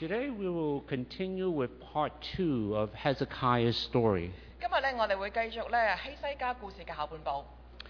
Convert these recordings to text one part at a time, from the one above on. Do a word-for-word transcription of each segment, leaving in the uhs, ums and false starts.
Today we will continue with part two of Hezekiah's story. 今日咧，我哋會繼續咧希西家故事嘅後半部。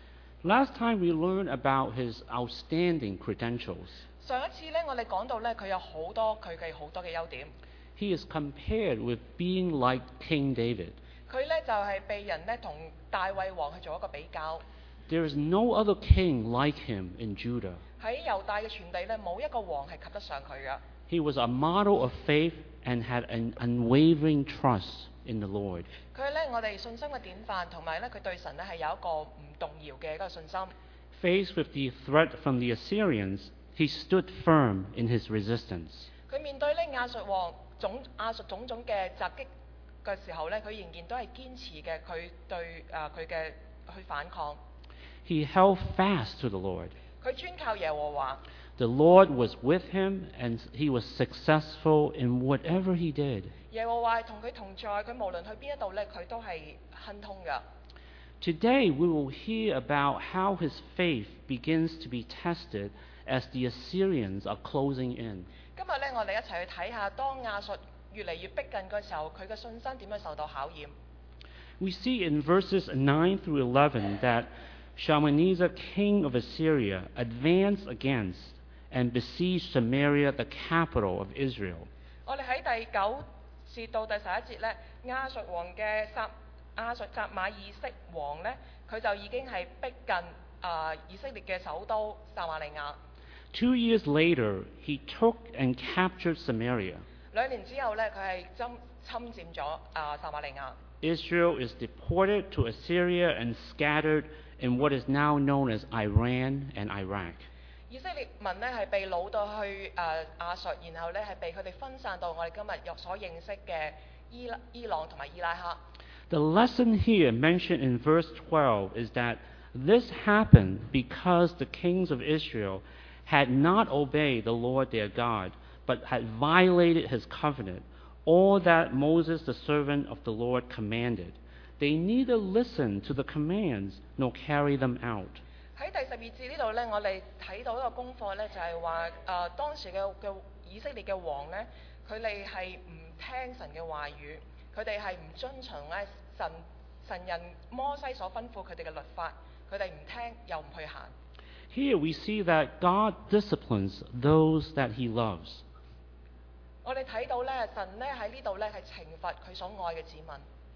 Last time we learned about his outstanding credentials. 上一次咧，我哋講到咧，佢有好多佢嘅好多嘅優點。 He is compared with being like King David. 佢咧就係、是、被人咧同大衛王去做一個比較。 There is no other king like him in Judah. 喺猶大嘅全地咧，冇一個王係及得上佢嘅。 He was a model of faith and had an unwavering trust in the Lord. 佢咧我哋信心嘅典範，同埋咧佢對神咧係有一個唔動搖嘅一個信心。 Faced with the threat from the Assyrians, he stood firm in his resistance. 佢面對咧亞述王種亞述種種嘅襲擊嘅時候咧，佢仍然都係堅持嘅，佢對誒佢嘅去反抗。 He held fast to the Lord. 佢專靠耶和華。 The Lord was with him, and he was successful in whatever he did. 耶和華同佢同在，佢無論去邊一度咧，佢都係亨通㗎。 Today we will hear about how his faith begins to be tested as the Assyrians are closing in. 今日咧，我哋一齊去睇下，當亞述越嚟越逼近嘅時候，佢嘅信心點樣受到考驗。 We see in verses nine through eleven that Shalmaneser, king of Assyria, advanced against and besieged Samaria, the capital of Israel. 我哋喺第九節到第十一節咧，亞述王嘅撒亞述撒馬以色王咧，佢就已經係逼近啊、呃、以色列嘅首都撒馬利亞。 Two years later, he took and captured Samaria. 兩年之後咧，佢係侵侵佔咗啊撒馬利亞。 Israel is deported to Assyria and scattered in what is now known as Iran and Iraq. 以色列民咧係被擄到去誒、呃、亞述，然後咧係被佢哋分散到我哋今日所認識嘅伊伊朗同埋伊拉克。 The lesson here mentioned in verse twelve is that this happened because the kings of Israel had not obeyed the Lord their God, but had violated his covenant, all that Moses the servant of the Lord commanded. They neither listened to the commands nor carry them out. 喺第十二節呢度咧，我哋睇到一個功課咧，就係話誒當時嘅嘅以色列嘅王咧，佢哋係唔聽神嘅話語，佢哋係唔遵從咧神神人摩西所吩咐佢哋嘅律法，佢哋唔聽又唔去行。 Here we see that God disciplines those that he loves. 我哋睇到咧，神咧喺呢度咧係懲罰佢所愛嘅子民。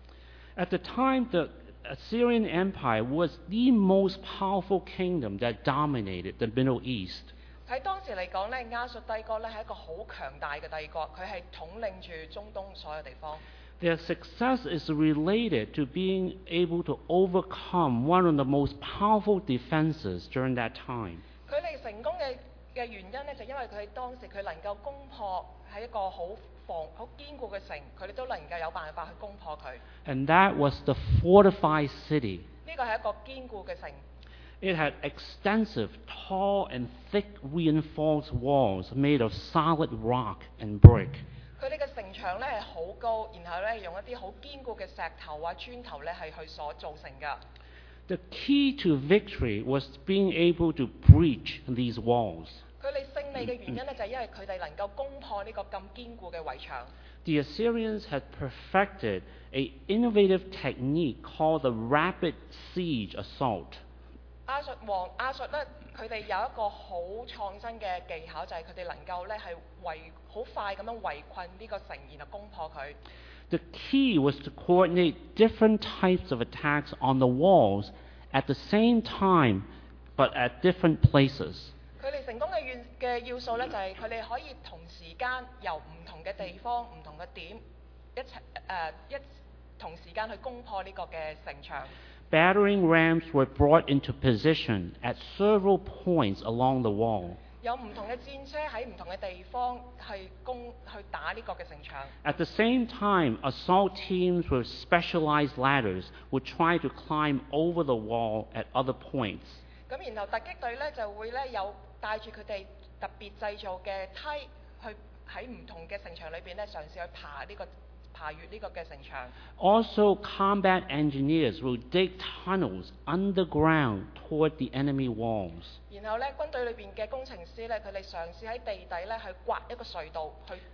At the time, the Assyrian Empire was the most powerful kingdom that dominated the Middle East. 喺當時嚟講咧，亞述帝國咧係一個好強大嘅帝國，佢係統領住中東所有地方。 Their success is related to being able to overcome one of the most powerful defenses during that time. 佢哋成功嘅嘅原因咧，就因為佢當時佢能夠攻破喺一個好防好堅固嘅城，佢哋都能夠有辦法去攻破佢。 And that was the fortified city. 呢個係一個堅固嘅城， It had extensive, tall, and thick reinforced walls made of solid rock and brick. 佢哋嘅城牆咧係好高，然後咧用一啲好堅固嘅石頭啊磚頭咧係去所造成㗎。 The key to victory was being able to breach these walls. 佢哋勝利嘅原因咧就係因為佢哋能夠攻破呢個咁堅固嘅圍牆。 The Assyrians had perfected an innovative technique called the rapid siege assault. 亞述王亞述咧，佢哋有一個好創新嘅技巧，就係佢哋能夠咧係圍好快咁樣圍困呢個城，然後攻破佢。 The key was to coordinate different types of attacks on the walls at the same time, but at different places. 佢哋成功嘅要嘅要素咧，就係佢哋可以同時間由唔同嘅地方、唔同嘅點一齊誒、呃、一同時間去攻破呢個嘅城牆。 Battering rams were brought into position at several points along the wall. 有唔同嘅戰車喺唔同嘅地方去攻去打呢個嘅城牆。 At the same time, assault teams with specialized ladders would try to climb over the wall at other points. 咁然後突擊隊咧就會咧有帶住佢哋特別製造嘅梯去喺唔同嘅城牆裏邊咧嘗試去爬呢、這個爬越呢個嘅城牆。 Also, combat engineers will dig tunnels underground toward the enemy walls. 然後咧軍隊裏邊嘅工程師咧，佢哋嘗試喺地底咧去刮一個隧道去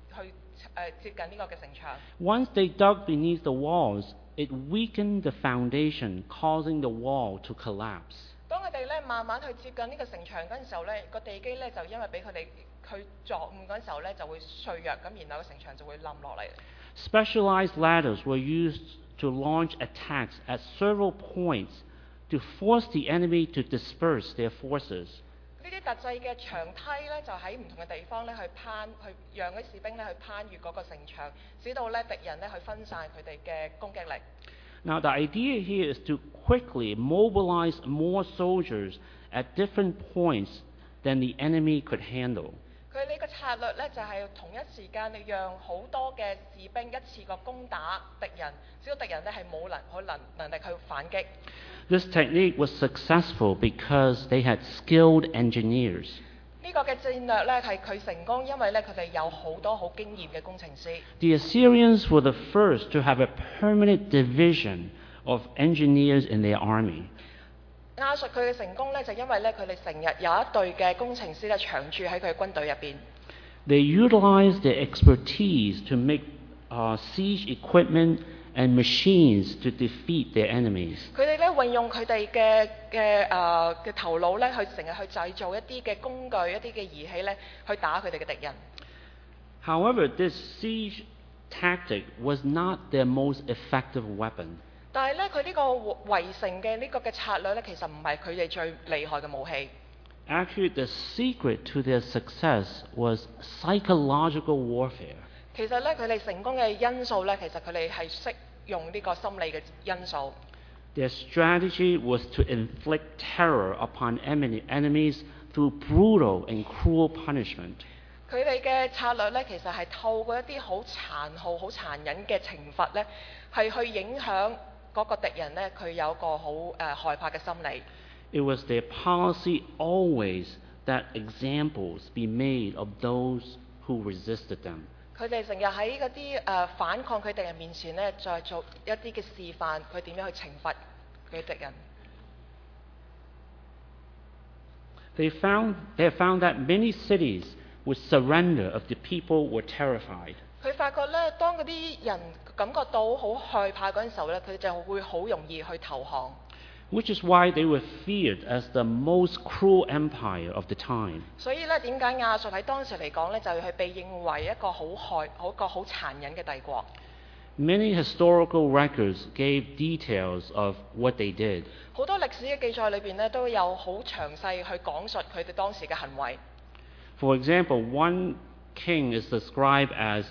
去誒、呃、接近呢個嘅城牆。 Once they dug beneath the walls, it weakened the foundation, causing the wall to collapse. 當佢哋咧慢慢去接近呢個城牆嗰陣時候咧，個地基咧就因為俾佢哋去作誤嗰陣時候咧就會碎弱，咁然後個城牆就會冧落嚟。 Specialized ladders were used to launch attacks at several points to force the enemy to disperse their forces. 呢啲特製嘅長梯咧，就喺唔同嘅地方咧去攀，去讓啲士兵咧去攀越嗰個城牆，使到咧敵人咧去分散佢哋嘅攻擊力。 Now, the idea here is to quickly mobilize more soldiers at different points than the enemy could handle. 佢呢個策略咧就係、是、同一時間你讓好多嘅士兵一次過攻打敵人，使到敵人咧係冇能可能能力去反擊。 This technique was successful because they had skilled engineers. 呢個嘅戰略咧係佢成功，因為咧佢哋有好多好經驗嘅工程師。 The Assyrians were the first to have a permanent division of engineers in their army. 亞述佢嘅成功咧就因為咧佢哋成日有一隊嘅工程師咧長駐喺佢嘅軍隊入邊。 They utilized their expertise to make uh, siege equipment and machines to defeat their enemies. 佢哋咧運用佢哋嘅嘅誒嘅頭腦咧，去成日去製造一啲嘅工具、一啲嘅儀器咧，去打佢哋嘅敵人。 However, this siege tactic was not their most effective weapon. 但係咧，佢呢個圍城嘅呢個嘅策略咧，其實唔係佢哋最厲害嘅武器。 Actually, the secret to their success was psychological warfare. 其實咧，佢哋成功嘅因素咧，其實佢哋係識用呢個心理嘅因素。 Their strategy was to inflict terror upon enemy- enemies through brutal and cruel punishment. 佢哋嘅策略咧，其實係透過一啲好殘酷、好殘忍嘅懲罰咧，係去影響嗰個敵人咧，佢有個好誒、呃、害怕嘅心理。 It was their policy always that examples be made of those who resisted them. 佢哋成日喺嗰啲誒反抗佢敵人面前咧，再做一啲嘅示範，佢點樣去懲罰佢敵人。 They found, they have found that many cities would surrender if the people were terrified. 佢發覺咧，當嗰啲人感覺到好害怕嗰陣時候咧，佢哋就會好容易去投降。 Which is why they were feared as the most cruel empire of the time. 所以咧，點解亞述喺當時嚟講咧，就係被認為一個好害、好個好殘忍嘅帝國。 Many historical records gave details of what they did. 好多歷史嘅記載裏邊咧，都有好詳細去講述佢哋當時嘅行為。 For example, one king is described as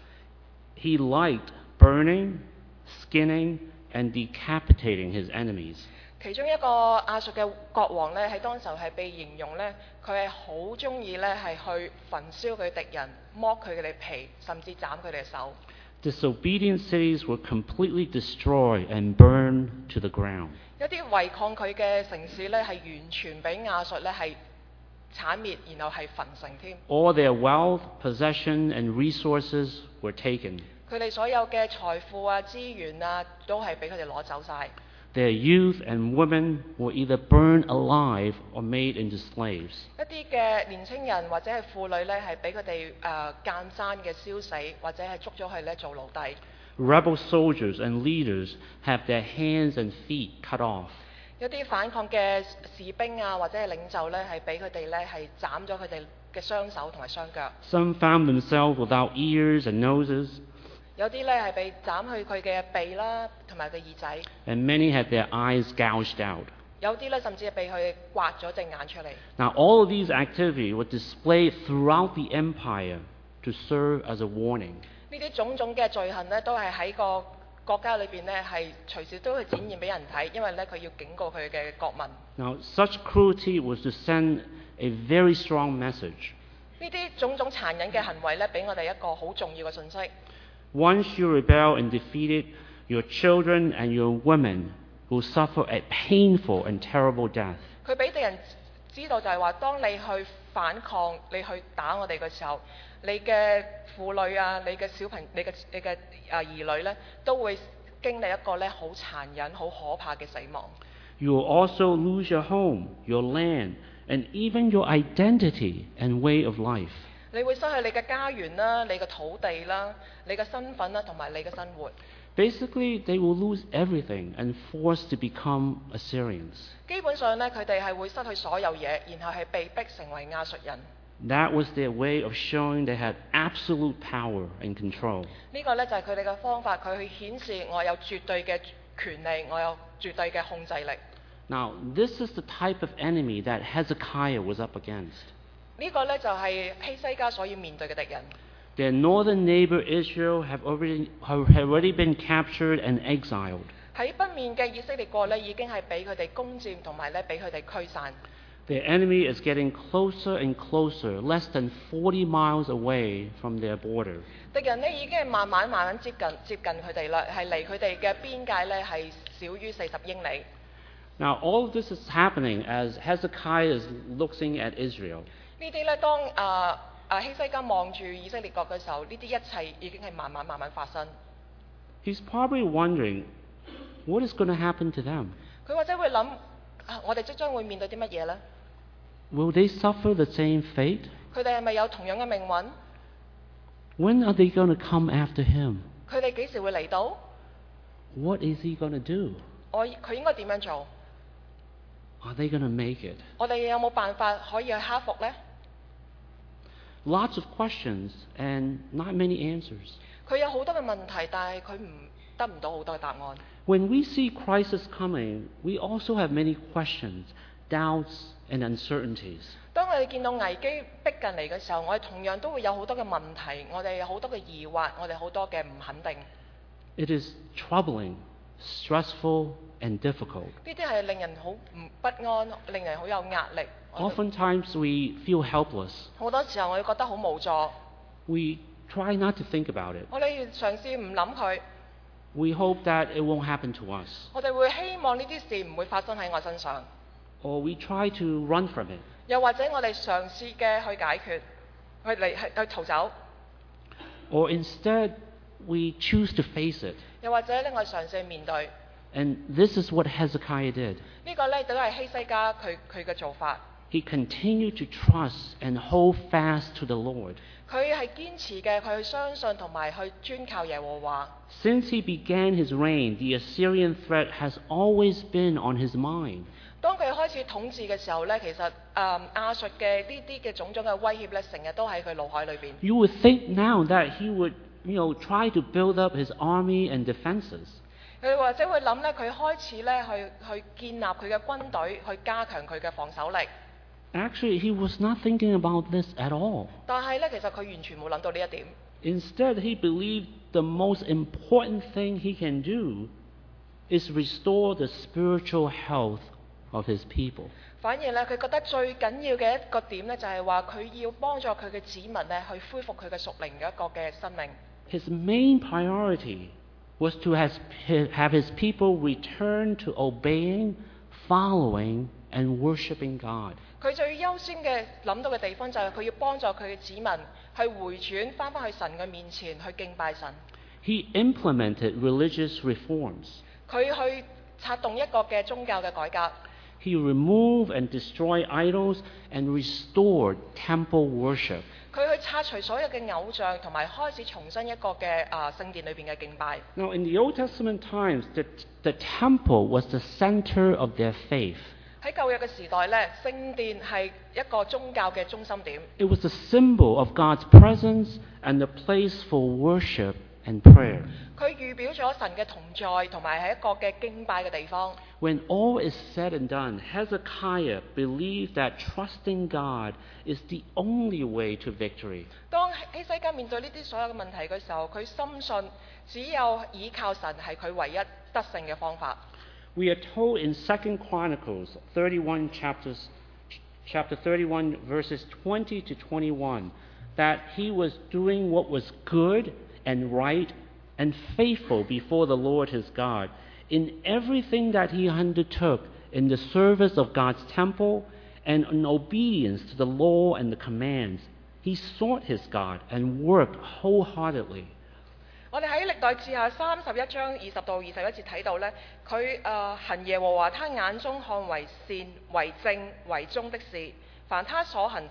he liked burning, skinning, and decapitating his enemies. 其中一個亞述嘅國王咧，喺當時候係被形容咧，佢係好中意咧係去焚燒佢敵人，剝佢哋皮，甚至斬佢哋嘅手。 Disobedient cities were completely destroyed and burned to the ground. 一啲違抗佢嘅城市咧，係完全俾亞述咧係剷滅，然後係焚城添。 All their wealth, possession, and resources were taken. 佢哋所有嘅財富啊、資源啊，都係俾佢哋攞走晒。 Their youth and women were either burned alive or made into slaves. 一啲嘅年青人或者係婦女咧，係俾佢哋誒間生嘅燒死，或者係捉咗去咧做奴隸。 Rebel soldiers and leaders have their hands and feet cut off. 一啲反抗嘅士兵啊，或者係領袖咧，係俾佢哋咧係斬咗佢哋嘅雙手同埋雙腳。 Some found themselves without ears and noses, 有啲咧係被斬去佢嘅鼻啦，同埋佢耳仔。 and many had their eyes gouged out. 有啲咧甚至係被佢刮咗隻眼出嚟。 Now, all of these activities were displayed throughout the empire to serve as a warning. 呢啲種種嘅罪行咧，都係喺個國家裏邊咧，係隨時都去展現俾人睇，因為咧佢要警告佢嘅國民。 Now, such cruelty was to send a very strong message. 呢啲種種殘忍嘅行為咧，俾我哋一個好重要嘅信息。 Once you rebel and defeated, your children and your women will suffer a painful and terrible death. 佢俾敵人知道就係話，當你去反抗、你去打我哋嘅時候，你嘅婦女啊、你嘅小朋、你嘅你嘅啊兒女咧，都會經歷一個咧好殘忍、好可怕嘅死亡。 You will also lose your home, your land, and even your identity and way of life. 你會失去你嘅家園啦、你嘅土地啦、你嘅身份啦，同埋你嘅生活。 Basically, they will lose everything and forced to become Assyrians. 基本上呢，佢哋係會失去所有嘢，然後係被逼成為亞述人。 That was their way of showing they had absolute power and control. 呢個呢，就係佢哋嘅方法，佢去顯示我有絕對嘅權利，我有絕對嘅控制力。 Now, this is the type of enemy that Hezekiah was up against. 呢個呢，就係希西家所要面對嘅敵人。 Their northern neighbor Israel have already, have already been captured and exiled. 喺北面嘅以色列國呢，已經係俾佢哋攻佔，同埋咧俾佢哋驅散。 Their enemy is getting closer and closer, less than forty miles away from their border. 敵人呢已經係慢慢慢慢接近接近佢哋啦，係離佢哋嘅邊界呢係少於四十英里。 Now, all of this is happening as Hezekiah is looking at Israel. 呢啲呢，當啊啊希西家望住以色列國嘅時候，呢啲一切已經係慢慢慢慢發生。 He's probably wondering, what is going to happen to them? 佢或者會諗啊，我哋即將會面對啲乜嘢呢？ Will they suffer the same fate? 佢哋係咪有同樣嘅命運？ When are they going to come after him? 佢哋幾時會嚟到？ What is he going to do? 我佢應該點樣做？ Are they going to make it? 我哋有冇辦法可以去克服呢？ Lots of questions and not many answers. 佢有好多嘅問題，但係佢唔得唔到好多嘅答案。 When we see crisis coming, we also have many questions, doubts, and uncertainties. 當我哋見到危機逼近嚟嘅時候，我哋同樣都會有好多嘅問題，我哋有好多嘅疑惑，我哋好多嘅唔肯定。 It is troubling, stressful, and difficult. 呢啲係令人好唔不安，令人好有壓力。 Oftentimes we feel helpless. 好多時候我哋覺得好無助， We try not to think about it. 我哋嘗試唔諗佢， We hope that it won't happen to us. 我哋會希望呢啲事唔會發生喺我身上， Or we try to run from it. 又或者我哋嘗試嘅去解決，去離去去逃走， Or instead, we choose to face it. 又或者咧我哋嘗試去面對。 And this is what Hezekiah did. 呢個呢，都係希西家佢佢嘅做法。 He continued to trust and hold fast to the Lord. 佢係堅持嘅，佢去相信同埋去專靠耶和華。 Since he began his reign, the Assyrian threat has always been on his mind. 當佢開始統治嘅時候呢，其實誒、嗯、亞述嘅呢啲嘅種種嘅威脅呢，成日都喺佢腦海裏邊。 You would think now that he would, you know, try to build up his army and defenses. 佢或者會諗呢，佢開始呢去去建立佢嘅軍隊，去加強佢嘅防守力。 Actually, he was not thinking about this at all. 但係呢，其實佢完全冇諗到呢一點。 Instead, he believed the most important thing he can do is restore the spiritual health of his people. 反而呢，佢覺得最緊要嘅一個點呢，就係話佢要幫助佢嘅子民呢，去恢復佢嘅屬靈嘅一個嘅生命。 His main priority was to has, have his people return to obeying, following, and worshiping God. 佢最優先嘅諗到嘅地方就係佢要幫助佢嘅子民去回轉翻返去神嘅面前去敬拜神。 He implemented religious reforms. 佢去策動一個嘅宗教嘅改革。 He removed and destroyed idols and restored temple worship. 佢去拆除所有嘅偶像，同埋開始重新一個嘅啊聖殿裏邊嘅敬拜。 Now, in the Old Testament times, the, the temple was the center of their faith. 喺舊約嘅時代咧，聖殿係一個宗教嘅中心點。 It was a symbol of God's presence and a place for worship and prayer. 佢預表咗神嘅同在，同埋係一個嘅敬拜嘅地方。 When all is said and done, Hezekiah believed that trusting God is the only way to victory. 當希西家面對呢啲所有嘅問題嘅時候，佢深信只有倚靠神係佢唯一得勝嘅方法。 We are told in Second Chronicles thirty-one chapters, chapter thirty-one verses twenty to twenty-one that he was doing what was good and right and faithful before the Lord his God in everything that he undertook in the service of God's temple and in obedience to the law and the commands. He sought his God and worked wholeheartedly. 我哋喺歷代志下三十一章二十到二十一節睇到呢，佢誒、呃、行耶和華他眼中看為善、為正、為忠的事，凡他所行的，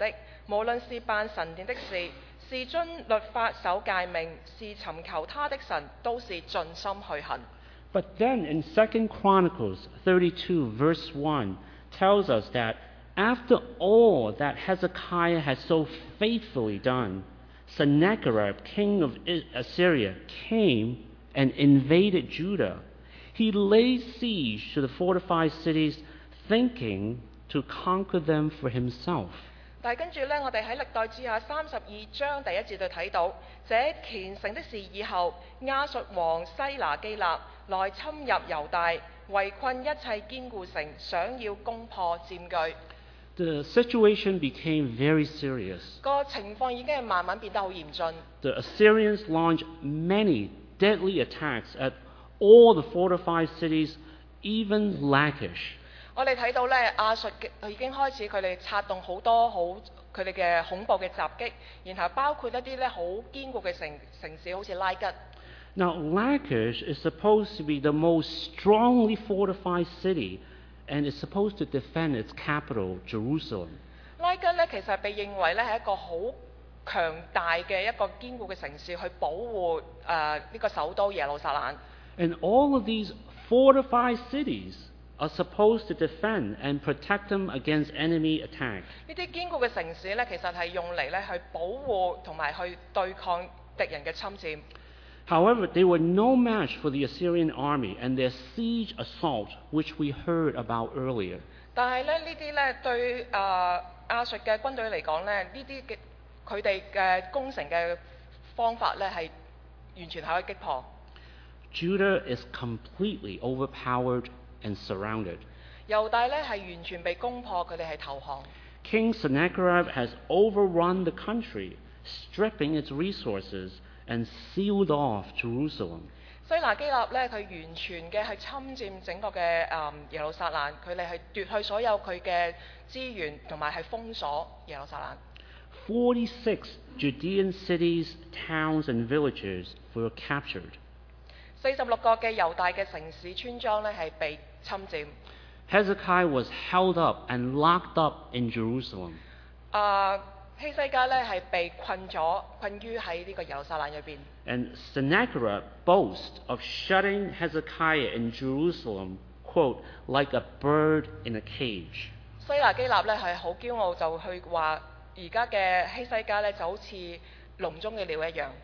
無論是辦神殿的事，是遵律法守誡命，是尋求他的神，都是盡心去行。 But then in Second Chronicles thirty-two verse one tells us that after all that Hezekiah had so faithfully done, Sennacherib, king of Assyria, came and invaded Judah. He laid siege to the fortified cities, thinking to conquer them for himself. 但係跟住呢，我哋喺歷代志下三十二章第一節就睇到，這虔誠的事以後，亞述王西拿基立來侵入猶大，圍困一切堅固城，想要攻破佔據。 The situation became very serious. 個情況已經係慢慢變得好嚴峻。 The Assyrians launched many deadly attacks at all the fortified cities, even Lachish. 我哋睇到咧，亞述嘅已經開始佢哋策動好多好佢哋嘅恐怖嘅襲擊，然後包括一啲咧好堅固嘅城城市，好似拉吉。 Now Lachish is supposed to be the most strongly fortified city, and is supposed to defend its capital, Jerusalem. 拉吉咧其實被認為咧係一個好強大嘅一個堅固嘅城市，去保護誒呢、呃這個首都耶路撒冷。 And all of these fortified cities are supposed to defend and protect them against enemy attack. 呢啲堅固嘅城市咧，其實係用嚟咧去保護同埋去對抗敵人嘅侵佔。 However, they were no match for the Assyrian army and their siege assault, which we heard about earlier. 但係咧呢啲咧對誒亞述嘅軍隊嚟講咧，呢啲嘅佢哋嘅攻城嘅方法咧係完全係可以擊破。 Judah is completely overpowered and surrounded. 猶大咧係完全被攻破，佢哋係投降。 King Sennacherib has overrun the country, stripping its resources and sealed off Jerusalem. 西拿基立咧，佢完全嘅係侵佔整個嘅誒、嗯、耶路撒冷，佢哋係奪去所有佢嘅資源，同埋係封鎖耶路撒冷。 Forty-six Judean cities, towns, and villages were captured. 四十六個嘅猶大嘅城市村莊咧係被侵佔。 Hezekiah was held up and locked up in Jerusalem. 啊、希西家咧係被困咗，困於喺呢個耶路撒冷裏邊。 And Sennacherib boasts of shutting Hezekiah in Jerusalem, quote, like a bird in a cage. 西拿基立咧係好驕傲，就去話而家嘅希西家咧就好似籠中嘅鳥一樣。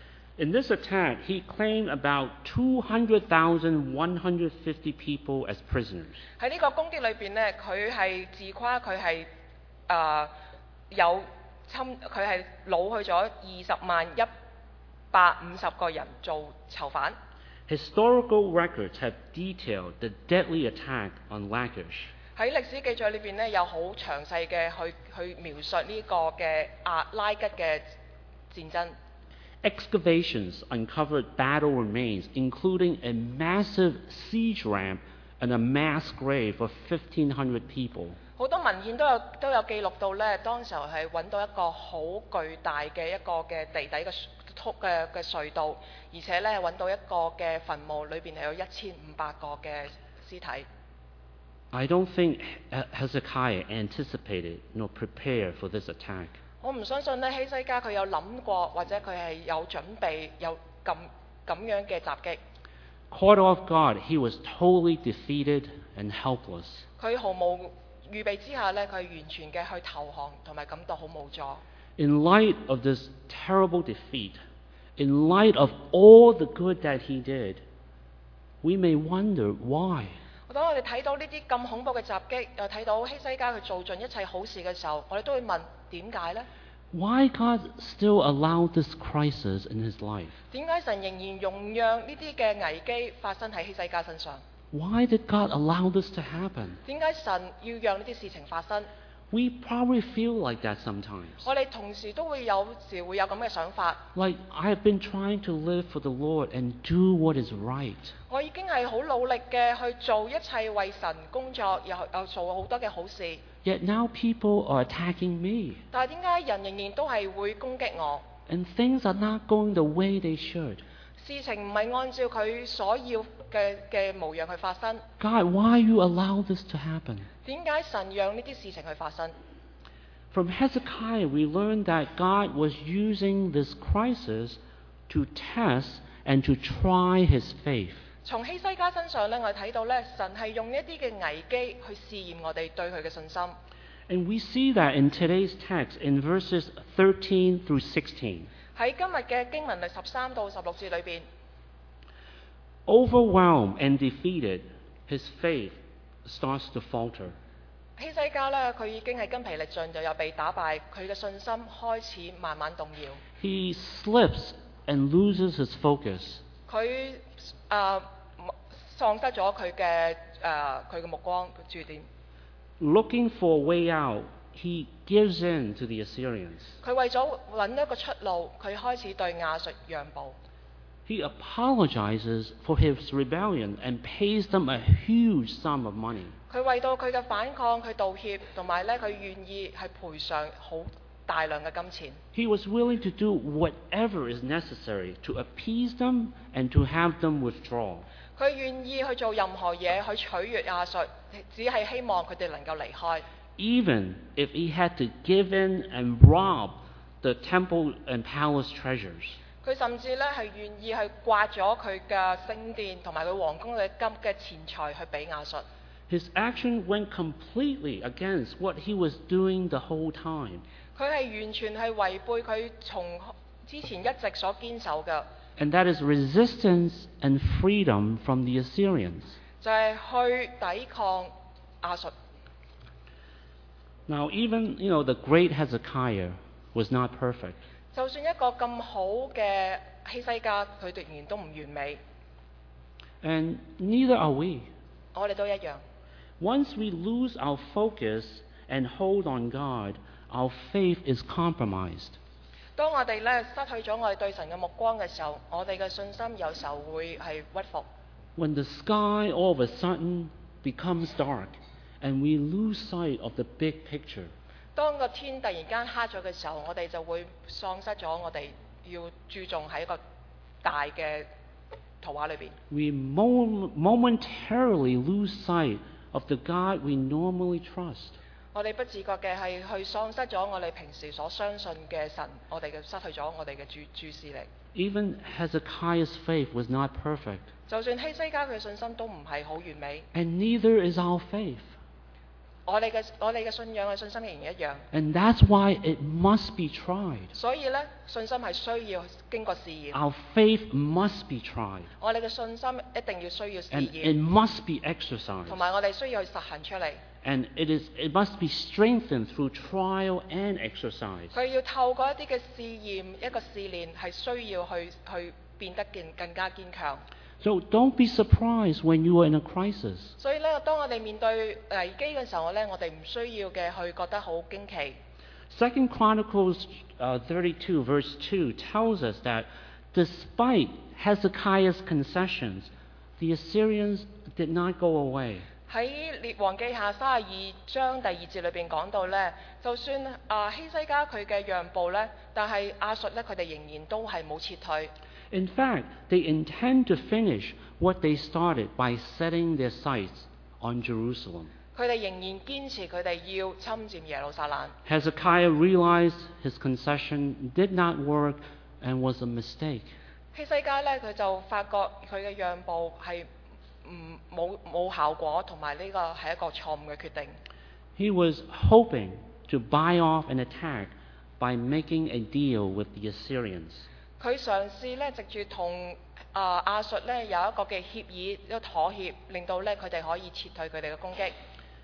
In this attack, he claimed about two hundred thousand one hundred fifty people as prisoners. 喺呢個攻擊裏邊咧，佢係自誇佢係誒有侵，佢係擄去咗二十萬一百五十個人做囚犯。 Historical records have detailed the deadly attack on Lachish. 喺歷史記載裏邊咧，有好詳細嘅去去描述呢個嘅亞拉吉嘅戰爭。 Excavations uncovered battle remains, including a massive siege ramp and a mass grave of fifteen hundred people. 好多文獻都有都有記錄到咧，當時候係揾到一個好巨大嘅一個嘅地底嘅突嘅嘅隧道，而且咧揾到一個嘅墳墓，裏邊係有一千五百個嘅屍體。 I don't think Hezekiah anticipated nor prepared for this attack. 我唔相信咧，希西家佢有諗過，或者佢係有準備，有咁咁樣嘅襲擊。 Caught off guard, he was totally defeated and helpless. 佢毫無預備之下咧，佢完全嘅去投降，同埋感到好無助。 In light of this terrible defeat, in light of all the good that he did, we may wonder why. 當我哋睇到呢啲咁恐怖嘅襲擊，又睇到希西家佢做盡一切好事嘅時候，我哋都會問點解呢？ Why God still allowed this crisis in his life? 點解神仍然容讓呢啲嘅危機發生喺希西家身上？ Why did God allow this to happen? 點解神要讓呢啲事情發生？ We probably feel like that sometimes. 我哋同時都會有時會有咁嘅想法。 Like, I have been trying to live for the Lord and do what is right. 我已經係好努力嘅去做一切為神工作，又又做好多嘅好事。 Yet now people are attacking me. 但係點解人仍然都係會攻擊我？ And things are not going the way they should. 事情唔係按照佢所要嘅嘅模樣去發生。 God, why you allow this to happen? 點解神讓呢啲事情去發生？ From Hezekiah, we learn that God was using this crisis to test and to try his faith. 從希西家身上咧，我哋睇到咧，神係用一啲嘅危機去試驗我哋對佢嘅信心。 And we see that in today's text in verses thirteen through sixteen. 喺今日嘅經文第十三到十六節裏邊， Overwhelmed and defeated, his faith starts to falter. 希西家咧，佢已經係筋疲力盡，又有被打敗，佢嘅信心開始慢慢動搖。 He slips and loses his focus. 佢誒喪失咗佢嘅誒佢嘅目光注點。 Looking for a way out, he gives in to the Assyrians. 佢為咗揾一個出路，佢開始對亞述讓步。 He apologizes for his rebellion and pays them a huge sum of money. 佢為到佢嘅反抗，佢道歉，同埋咧佢願意係賠償好大量嘅金錢。 He was willing to do whatever is necessary to appease them and to have them withdraw. 佢願意去做任何嘢去取悅亞述，只係希望佢哋能夠離開。 Even if he had to give in and rob the temple and palace treasures. 佢甚至咧係願意去刮咗佢嘅聖殿同埋佢皇宮嘅金嘅錢財去俾亞述。 His action went completely against what he was doing the whole time. 佢係完全係違背佢從之前一直所堅守嘅， And that is resistance and freedom from the Assyrians. 就係去抵抗亞述。 Now, even, you know, the great Hezekiah was not perfect. 就算一個咁好嘅希西家，佢仍然都唔完美。 And neither are we. 我哋都一樣。 Once we lose our focus and hold on God, our faith is compromised. 當我哋咧失去咗我哋對神嘅目光嘅時候，我哋嘅信心有時候會係屈服。 When the sky all of a sudden becomes dark and we lose sight of the big picture. 當個天突然間黑咗嘅時候，我哋就會喪失咗我哋要注重喺一個大嘅圖畫裏邊。 We mo- momentarily lose sight of the God we normally trust. 我哋不自覺嘅係去喪失咗我哋平時所相信嘅神，我哋嘅失去咗我哋嘅注注視力。 Even Hezekiah's faith was not perfect, 就算希西家佢嘅信心都唔係好完美， and neither is our faith. 我哋嘅我哋嘅信仰嘅信心仍然一樣。 And that's why it must be tried. 所以咧，信心係需要經過試驗。 Our faith must be tried, 我哋嘅信心一定要需要試 and 驗， it must be exercised. 同埋我哋需要去實行出嚟。 And it is it must be strengthened through trial and exercise. 佢要透過一啲嘅試驗，一個試煉係需要去去變得更更加堅強。 So don't be surprised when you are in a crisis. 所以咧，當我哋面對危機嘅時候咧，我哋唔需要嘅去覺得好驚奇。 Second Chronicles uh, thirty-two verse two tells us that despite Hezekiah's concessions, the Assyrians did not go away. 喺列王記下三十二章第二節裏邊講到咧，就算啊希西家佢嘅讓步咧，但係亞述咧佢哋仍然都係冇撤退。 In fact, they intend to finish what they started by setting their sights on Jerusalem. 佢哋仍然堅持佢哋要侵佔耶路撒冷。 Hezekiah realized his concession did not work and was a mistake. 希西家咧佢就發覺佢嘅讓步係唔冇冇效果，同埋呢個係一個錯誤嘅決定。 He was hoping to buy off an attack by making a deal with the Assyrians. 佢嘗試咧藉住同啊亞述咧有一個嘅協議，一個妥協，令到咧佢哋可以撤退佢哋嘅攻擊。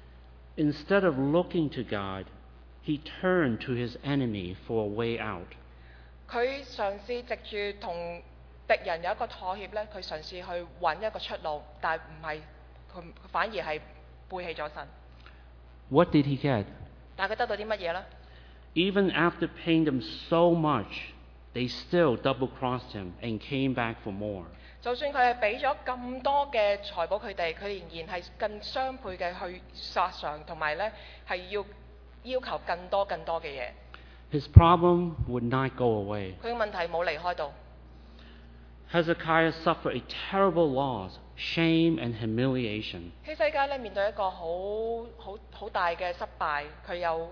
Instead of looking to God, he turned to his enemy for a way out. 佢嘗試藉住同敵人有一個妥協咧，佢嘗試去揾一個出路，但係唔係佢佢反而係背棄咗神。 What did he get? 但係佢得到啲乜嘢咧？ Even after paying them so much, they still double-crossed him and came back for more. 就算佢係俾咗咁多嘅財寶佢哋，佢仍然係更雙倍嘅去索償，同埋咧係要要求更多更多嘅嘢。 His problem would not go away. 佢嘅問題冇離開到。 Hezekiah suffered a terrible loss, shame and humiliation. 希西家咧面對一個好好好大嘅失敗，佢有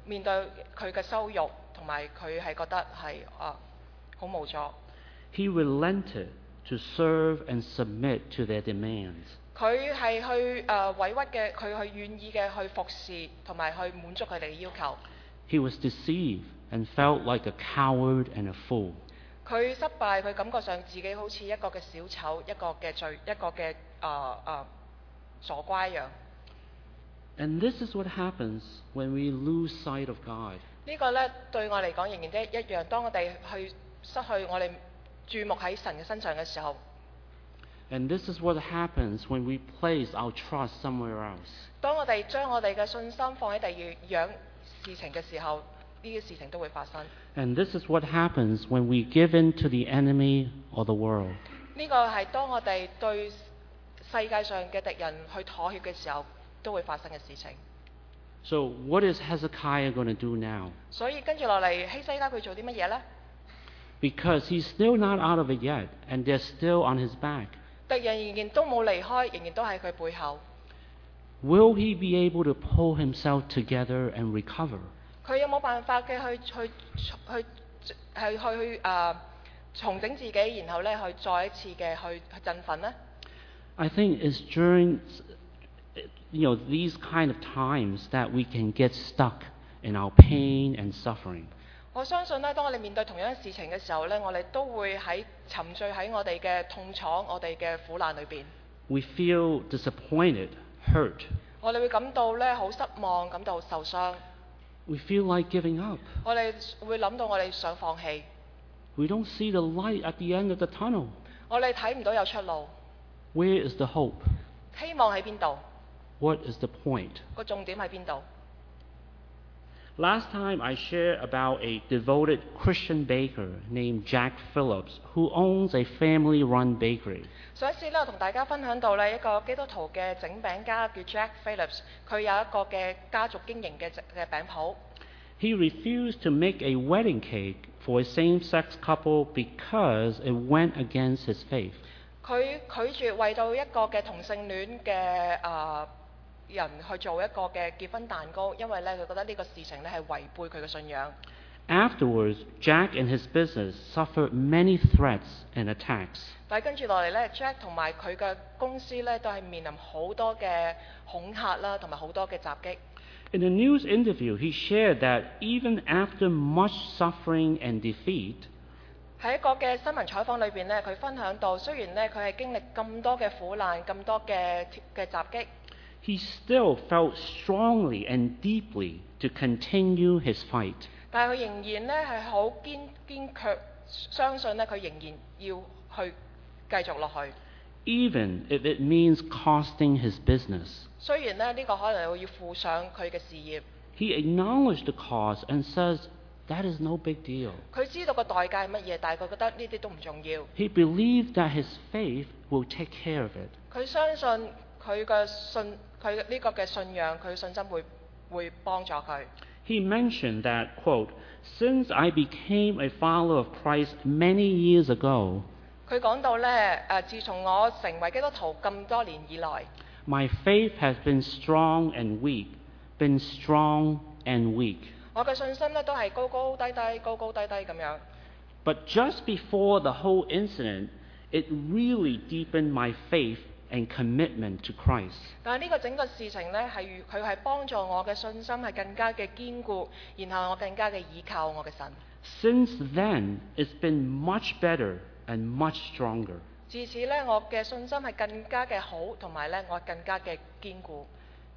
面對佢嘅羞辱，同埋佢係覺得係啊好無助。 He relented to serve and submit to their demands. 佢係去誒、呃、委屈嘅，佢去願意嘅去服侍，同埋去滿足佢哋嘅要求。 He was deceived and felt like a coward and a fool. 佢失敗，佢感覺上自己好似一個嘅小丑，一個嘅罪，一個嘅誒誒傻瓜一樣。 And this is what happens when we lose sight of God. 呢個呢，對我嚟講仍然都一樣。當我哋去失去我哋注目喺神嘅身上嘅時候。 And this is what happens when we place our trust somewhere else. 當我哋將我哋嘅信心放喺第二樣事情嘅時候，呢啲事情都會發生。 And this is what happens when we give in to the enemy or the world. 呢個係當我哋對世界上嘅敵人去妥協嘅時候，都會發生嘅事情。 So what is Hezekiah going to do now? 所以跟住落嚟，希西家佢做啲乜嘢呢？ Because he's still not out of it yet, and they're still on his back. 敵人仍然都冇離開，仍然都喺佢背後。 Will he be able to pull himself together and recover? 佢有冇辦法嘅去去去係去去誒、呃、重整自己，然後咧去再一次嘅去去振奮呢？ I think it's during you know these kind of times that we can get stuck in our pain and suffering. 我相信咧，當我哋面對同樣嘅事情嘅時候咧，我哋都會喺沉醉喺我哋嘅痛楚、我哋嘅苦難裏邊。 We feel disappointed, hurt. 我哋會感到咧好失望，感到受傷。 We feel like giving up. 我哋會諗到我哋想放棄。 We don't see the light at the end of the tunnel. 我哋睇唔到有出路。 Where is the hope? 希望喺邊度？ What is the point? 個重點喺邊度？ Last time I shared about a devoted Christian baker named Jack Phillips who owns a family-run bakery. 上一次咧，我同大家分享到咧一個基督徒嘅整餅家叫 Jack Phillips， 佢有一個嘅家族經營嘅嘅餅鋪。 He refused to make a wedding cake for a same-sex couple because it went against his faith. 佢拒絕為到一個嘅同性戀嘅啊人去做一個嘅結婚蛋糕，因為咧佢覺得呢個事情咧係違背佢嘅信仰。 Afterwards, Jack and his business suffered many threats and attacks. 但係跟住落嚟咧 ，Jack 同埋佢嘅公司咧都係面臨好多嘅恐嚇啦，同埋好多嘅襲擊。 In a news interview, he shared that even after much suffering and defeat, 喺一個嘅新聞採訪裏邊咧，佢分享到，雖然咧佢係經歷咁多嘅苦難、咁多嘅嘅襲擊， he still felt strongly and deeply to continue his fight. 但係佢仍然咧係好堅堅強，相信咧佢仍然要去繼續落去。 Even if it means costing his business. 雖然咧呢、這個可能會要付上佢嘅事業。 He acknowledged the cost and says, that is no big deal. 佢知道個代價係乜嘢，但係佢覺得呢啲都唔重要。 He believed that his faith will take care of it. 佢相信佢嘅信，佢呢個嘅信仰，佢嘅信心會會幫助佢。 He mentioned that, quote, since I became a follower of Christ many years ago, 佢講到咧誒，自從我成為基督徒咁多年以來， my faith has been strong and weak, been strong and weak. 我嘅信心咧都係高高低低、高高低低咁樣。 But just before the whole incident, it really deepened my faith and commitment to Christ. 但係呢個整個事情咧係佢係幫助我嘅信心係更加嘅堅固，然後我更加嘅倚靠我嘅神。 Since then, it's been much better and much stronger. 自此咧，我嘅信心係更加嘅好，同埋咧我更加嘅堅固。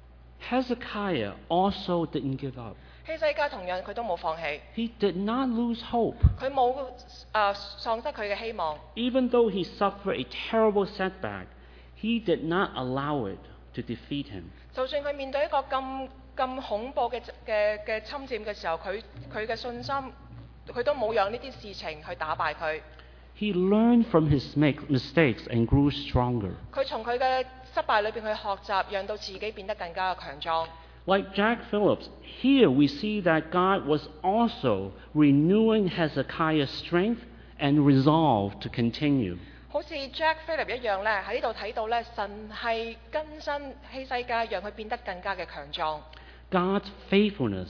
Hezekiah also didn't give up. 希西家同樣佢都冇放棄， He did not lose hope. 佢冇誒喪失佢嘅希望。 Even though he suffered a terrible setback, he did not allow it to defeat him. 就算佢面對一個咁咁恐怖嘅嘅嘅侵佔嘅時候，佢佢嘅信心，佢都冇讓呢啲事情去打敗佢。 He learned from his make- mistakes and grew stronger. 佢從佢嘅失敗裏邊去學習，讓到自己變得更加嘅強壯。 Like Jack Phillips, here we see that God was also renewing Hezekiah's strength and resolve to continue. 好似 Jack Phillips 一樣咧，喺呢度睇到咧，神係更新希西家，讓佢變得更加嘅強壯。 God's faithfulness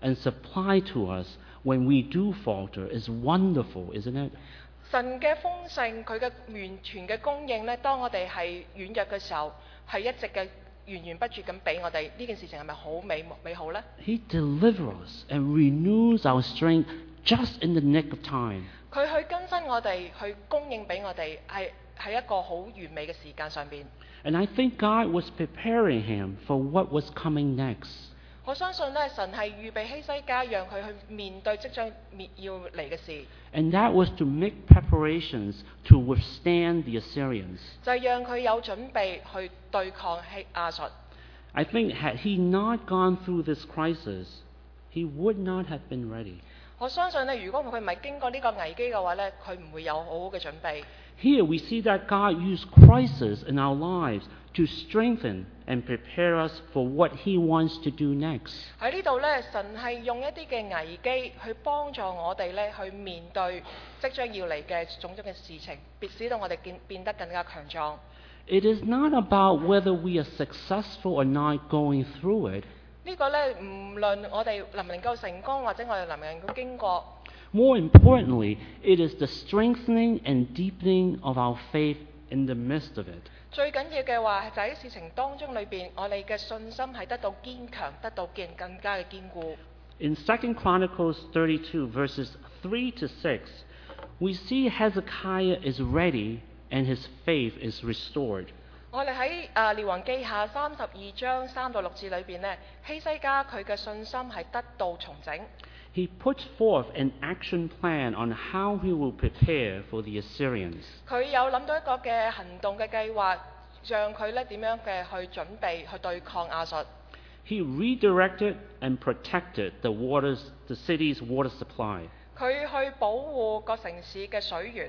and supply to us when we do falter is wonderful, isn't it? 神嘅豐盛，佢嘅完全嘅供應呢，當我哋係軟弱嘅時候，係一直嘅源源不絕咁俾我哋，呢件事情係咪好美美好呢？ He delivers us and renews our strength just in the nick of time. 佢去更新我哋，去供應俾我哋，係喺一個好完美嘅時間上邊。 And I think God was preparing him for what was coming next. 我相信呢，神係預備希西家，讓佢去面對即將滅要嚟嘅事。 And that was to make preparations to withstand the Assyrians. 就係讓佢有準備去對抗希亞述。 I think had he not gone through this crisis, he would not have been ready. 我相信呢，如果佢唔係經過呢個危機嘅話呢，佢唔會有好好嘅準備。 Here we see that God used crisis in our lives to strengthen and prepare us for what he wants to do next. 喺呢度呢，神係用一啲嘅危機去幫助我哋呢，去面對即將要嚟嘅種種嘅事情，別使到我哋變變得更加強壯。 It is not about whether we are successful or not going through it. 呢個呢，唔論我哋能唔能夠成功，或者我哋能唔能夠經過。 More importantly, it is the strengthening and deepening of our faith in the midst of it. 最緊要嘅話就喺事情當中裏邊，我哋嘅信心係得到堅強，得到更更加嘅堅固。 In Second Chronicles thirty-two, verses three to six, we see Hezekiah is ready and his faith is restored. 我哋喺誒列王記下三十二章三到六節裏邊呢，希西家佢嘅信心係得到重整。 He puts forth an action plan on how he will prepare for the Assyrians. 佢有諗到一個嘅行動嘅計劃，讓佢咧點樣嘅去準備去對抗亞述。 He redirected and protected the waters, the city's water supply. 佢去保護個城市嘅水源。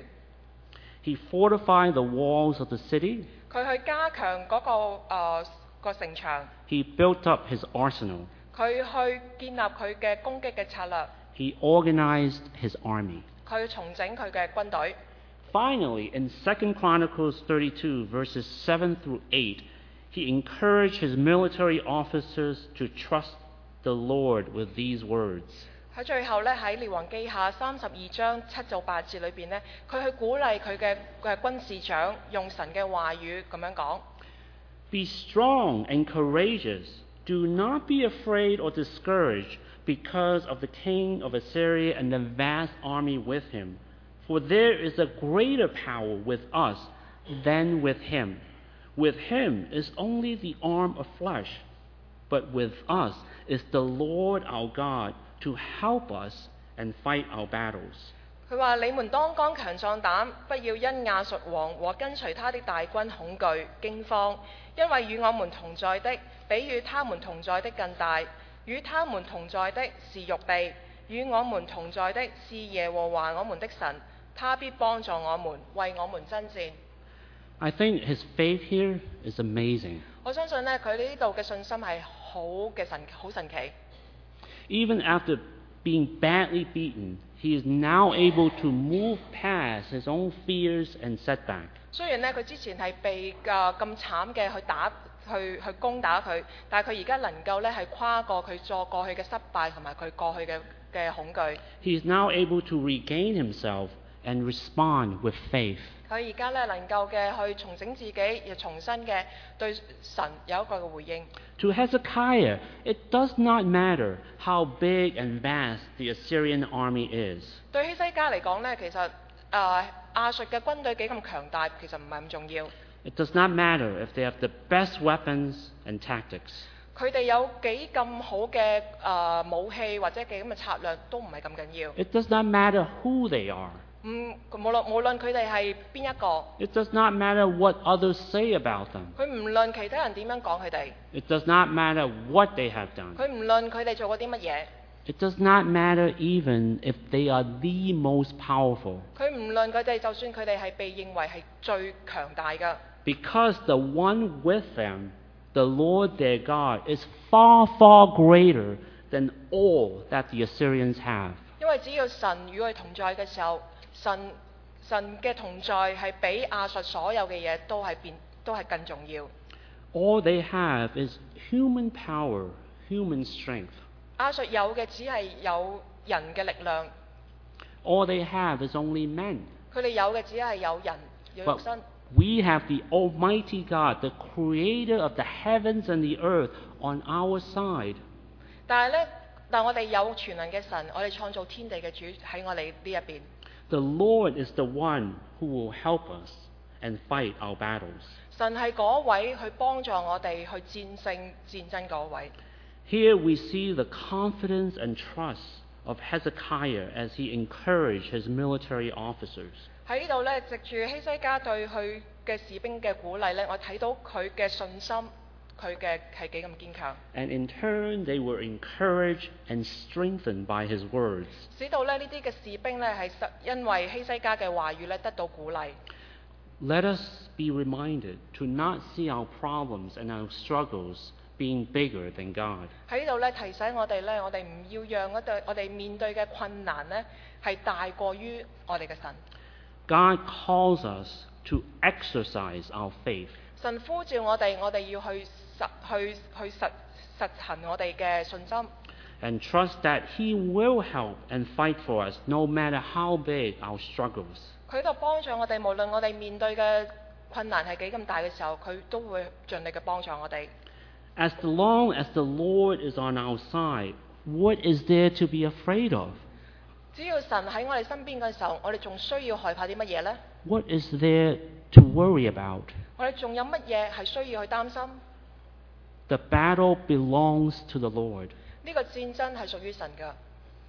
He fortified the walls of the city. 佢去加強嗰、個誒、呃、個城牆。 He built up his arsenal. 佢去建立佢嘅攻擊嘅策略。 He organized his army. 佢重整佢嘅軍隊。 Finally, in Second Chronicles thirty-two, verses seven through eight, he encouraged his military officers to trust the Lord with these words. 喺最後咧，喺列王記下三十二章七到八節裏邊呢，佢去鼓勵佢嘅嘅軍事長用神嘅話語咁樣講。 Be strong and courageous. Do not be afraid or discouraged because of the king of Assyria and the vast army with him. For there is a greater power with us than with him. With him is only the arm of flesh, but with us is the Lord our God to help us and fight our battles. 佢話：你們當剛強壯膽，不要因亞述王和跟隨他的大軍恐懼驚慌，因為與我們同在的，比與他們同在的更大。與他們同在的是肉地，與我們同在的是耶和華我們的神，他必幫助我們，為我們爭戰。 I think his faith here is amazing. 我相信呢，佢呢度嘅信心係好嘅神，好神奇。 Even after being badly beaten, he is now able to move past his own fears and setback. 雖然呢，佢之前係被誒咁慘嘅去打去去攻打佢，但係佢而家能夠咧係跨過佢作過去嘅失敗同埋佢過去嘅嘅恐懼。 He is now able to regain himself and respond with faith. 佢而家咧能夠嘅去重整自己，又重新嘅對神有一個嘅回應。 To Hezekiah, it does not matter how big and vast the Assyrian army is. 對希西家嚟講咧，其實誒、呃、亞述嘅軍隊幾咁強大，其實唔係咁重要。 It does not matter if they have the best weapons and tactics. 佢哋有幾咁好嘅誒、呃、武器或者幾咁嘅策略，都唔係咁緊要。 It does not matter who they are. 嗯，無論無論佢哋係邊一個， It does not matter what others say about them. 佢唔論其他人點樣講佢哋， It does not matter what they have done. 佢唔論佢哋做過啲乜嘢， It does not matter even if they are the most powerful. 佢唔論佢哋，就算佢哋係被認為係最強大嘅， Because the one with them, the Lord their God, is far, far greater than all that the Assyrians have. 因為只要神與佢同在嘅時候，神神嘅同在係比亞述所有嘅嘢都係變都係更重要。 All they have is human power, human strength. 亞述有嘅只係有人嘅力量， All they have is only men. 佢哋有嘅只係有人有肉 But 身。 we have the Almighty God, the creator of the heavens and the earth, on our side. 但係咧，但我哋有全能嘅神，我哋創造天地嘅主喺我哋呢一邊。 The Lord is the one who will help us and fight our battles. 神係嗰位去幫助我哋去戰勝戰爭嗰位。 Here we see the confidence and trust of Hezekiah as he encouraged his military officers. 喺呢度咧，藉住希西家對佢嘅士兵嘅鼓勵咧，我睇到佢嘅信心，佢嘅係幾咁堅強。 And in turn, they were encouraged and strengthened by his words. 使到咧呢啲嘅士兵咧係實因為希西家嘅話語咧得到鼓勵。 Let us be reminded to not see our problems and our struggles being bigger than God. 喺呢度咧提醒我哋咧，我哋唔要讓我哋我哋面對嘅困難咧係大過於我哋嘅神。 God calls us to exercise our faith. 神呼召我哋，我哋要去實去去實實行我哋嘅信心。 And trust that He will help and fight for us no matter how big our struggles. 佢喺度幫助我哋，無論我哋面對嘅困難係幾咁大嘅時候，佢都會盡力嘅幫助我哋。 As long as the Lord is on our side, what is there to be afraid of? 只要神喺我哋身邊嘅時候，我哋仲需要害怕啲乜嘢呢？ What is there to worry about? 我哋仲有乜嘢係需要去擔心？ The battle belongs to the Lord. 呢個戰爭係屬於神㗎。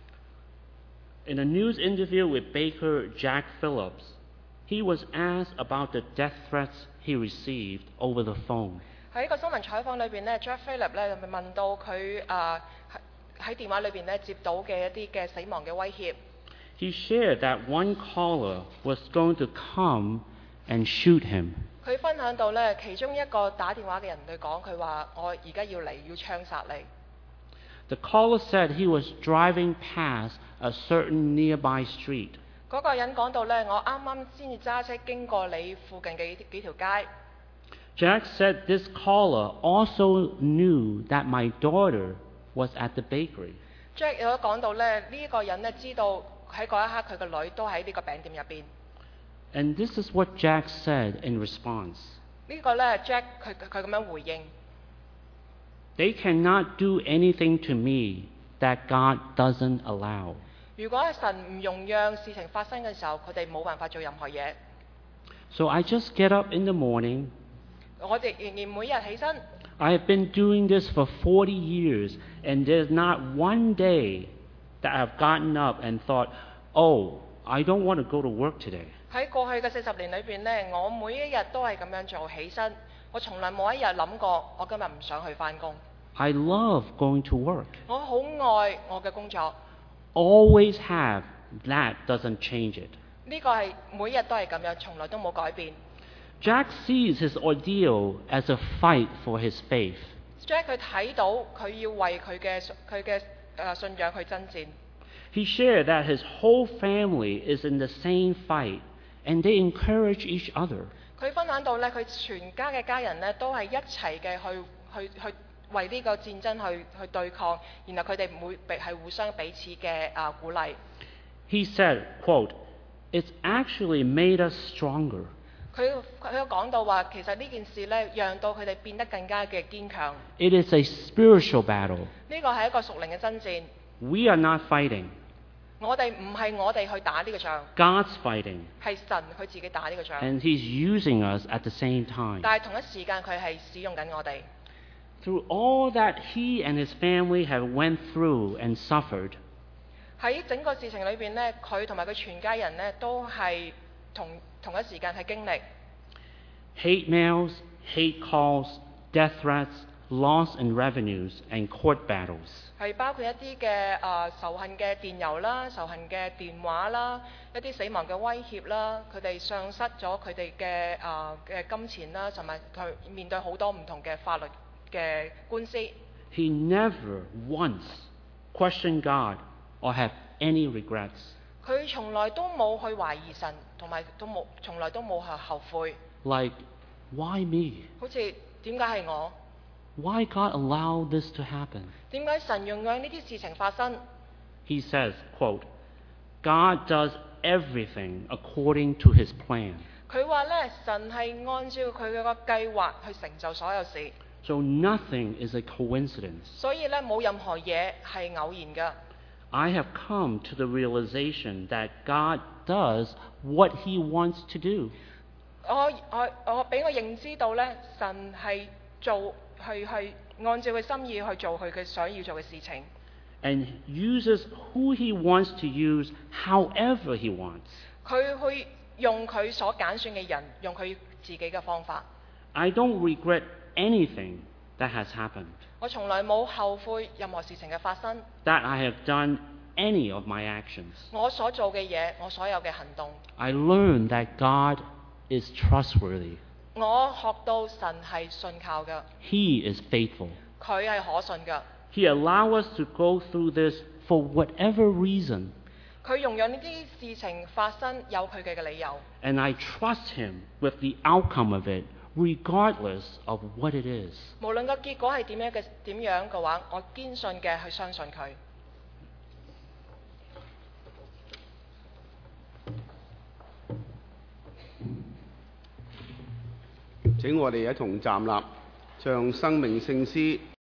In a news interview with Baker Jack Phillips, he was asked about the death threats he received over the phone. 喺一個新聞採訪裏邊咧 ，Jack Phillips 咧就問到佢啊喺電話裏邊咧接到嘅一啲嘅死亡嘅威脅。 He shared that one caller was going to come and shoot him. 佢分享到咧，其中一個打電話嘅人對講，佢話：我而家要嚟，要槍殺你。 The caller said he was driving past a certain nearby street. 嗰個人講到咧，我啱啱先至揸車經過你附近嘅幾條街。 Jack said this caller also knew that my daughter was at the bakery. Jack 有講到咧，呢、這、一個人咧知道喺嗰一刻佢個女都喺呢個餅店入邊。 And this is what Jack said in response. 呢個咧 Jack 佢佢咁樣回應。 They cannot do anything to me that God doesn't allow. 如果神唔容讓事情發生嘅時候，佢哋冇辦法做任何嘢。 So I just get up in the morning. 我哋仍然每日起身。 I have been doing this for forty years, and there's not one day that I've gotten up and thought, oh, I don't want to go to work today. 喺過去嘅四十年裏邊呢，我每一日都係咁樣做起身，我從來冇一日諗過我今日唔想去返工。 I love going to work. 我好愛我嘅工作， Always have. That doesn't change it. 呢個係每日都係咁樣，從來都冇改變。 Jack sees his ordeal as a fight for his faith. Jack 佢睇到佢要為佢嘅佢嘅誒信仰去爭戰。 He shared that his whole family is in the same fight, and they encourage each other. 佢分享到咧，佢全家嘅家人咧都係一齊嘅去去去為呢個戰爭去去對抗，然後佢哋每係互相彼此嘅啊鼓勵。 He said, quote, "It's actually made us stronger." 佢佢有講到話，其實呢件事咧，讓到佢哋變得更加嘅堅強。 It is a spiritual battle. 呢個係一個屬靈嘅爭戰。 We are not fighting. 我哋唔係我哋去打呢個仗， God's fighting, 係神佢自己打呢個仗。 and He's using us at the same time. 但係同一時間佢係使用緊我哋。 Through all that he and his family have went through and suffered, 喺整個事情裏邊咧，佢同埋佢全家人咧都係同同一時間係經歷 hate mails, hate calls, death threats, loss in revenues, and court battles. 係包括一啲嘅啊仇恨嘅電郵啦、仇恨嘅電話啦、一啲死亡嘅威脅啦，佢哋喪失咗佢哋嘅啊嘅金錢啦，同埋佢面對好多唔同嘅法律嘅官司。 He never once questioned God or have any regrets. 佢從來都冇去懷疑神，同埋都冇從來都冇去後悔。 Like, why me? 好似點解係我？ Why God allow this to happen? 點解神容讓呢啲事情發生？ He says, quote, God does everything according to his plan. 佢話咧，神係按照佢嘅個計劃去成就所有事， So nothing is a coincidence. 所以咧冇任何嘢係偶然㗎。 I have come to the realization that God does what he wants to do. 我我我俾我認知到咧，神係做去去按照佢心意去做佢嘅想要做嘅事情， And uses who he wants to use however he wants. 佢去用佢所揀選嘅人，用佢自己嘅方法。 I don't regret anything that has happened, 我從來冇後悔任何事情嘅發生， that I have done any of my actions. 我所做嘅嘢，我所有嘅行動， I learned that God is trustworthy. 我學到神係信靠嘅， He is faithful. 佢係可信嘅， He allows us to go through this for whatever reason, 佢容讓呢啲事情發生，有佢嘅嘅理由。 and I trust him with the outcome of it, regardless of what it is. 無論個結果係點樣嘅點樣嘅話，我堅信嘅去相信佢。 請我哋一同站立，唱生命聖詩。